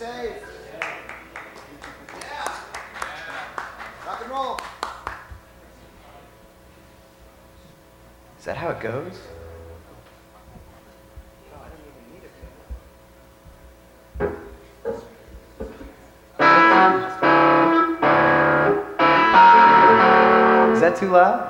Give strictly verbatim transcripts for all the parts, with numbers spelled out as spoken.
safe. Yeah. Rock and roll. Is that how it goes? Is that too loud?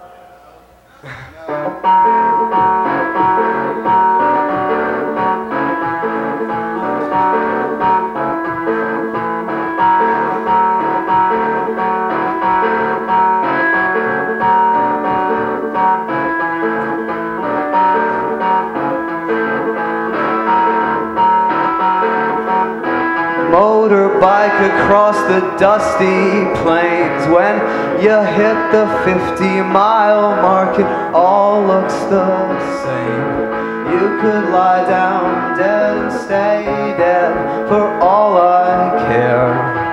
Motorbike across the dusty plains. When you hit the fifty mile mark, it all looks the same. You could lie down dead and stay dead for all I care.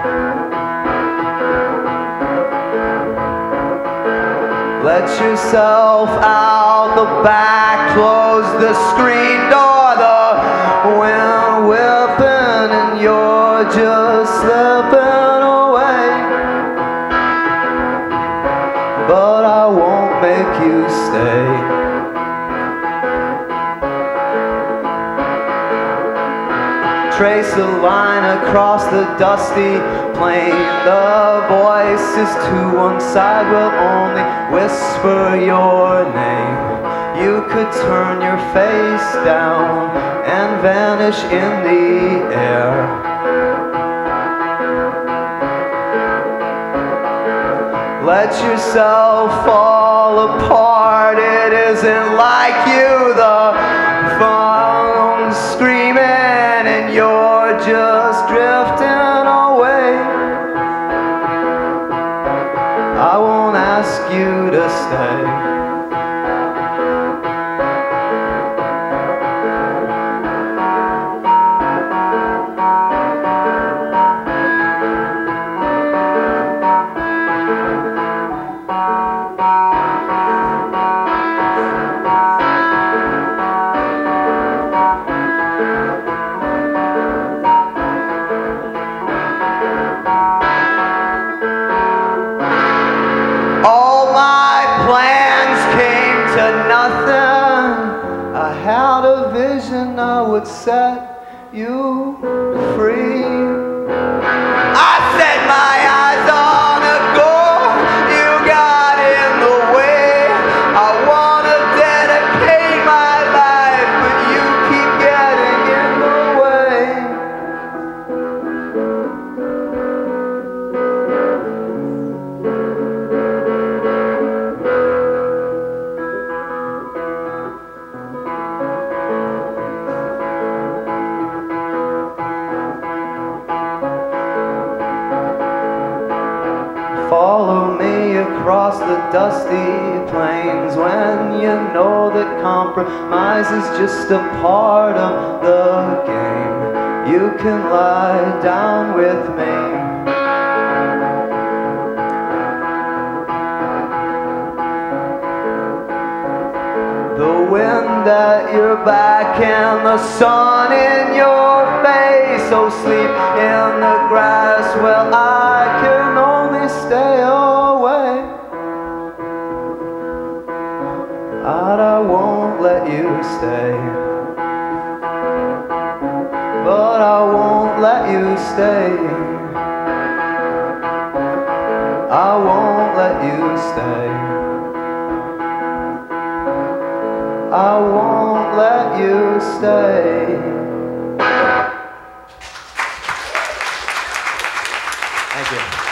Let yourself out the back, close the screen door, the wind whipping and you're just slipping away. But I won't make you stay. Trace a line across the dusty plain. The voices to one side will only whisper your name. You could turn your face down and vanish in the air. Let yourself fall apart. It isn't like you. The phone's screaming and you're just drifting away. I won't ask you to stay. I had a vision I would set you free. I set my eyes on a goal, you got in the way. I wanna dedicate my life, but you keep getting in the way. Follow me across the dusty plains when you know that compromise is just a part of the game. You can lie down with me. The wind at your back and the sun in your face. So sleep in the grass, well I can only stay away. But I won't let you stay. But I won't let you stay. I won't let you stay. I won't let you stay. Thank you.